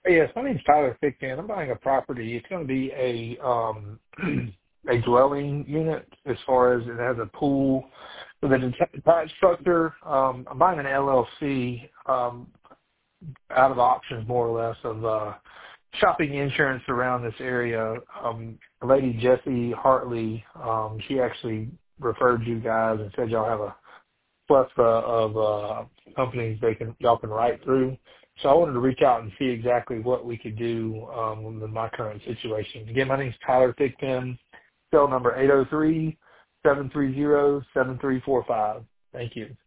Hey, yes, my name's Tyler Thigpen. I'm buying a property. It's going to be a dwelling unit as far as it has a pool with a detached structure. I'm buying an LLC out of options more or less of shopping insurance around this area. A lady, Jessie Hartley, she actually referred you guys and said y'all have a plethora of companies y'all can write through. So I wanted to reach out and see exactly what we could do with my current situation. Again, my name is Tyler Thigpen. Cell number 803-730-7345. Thank you.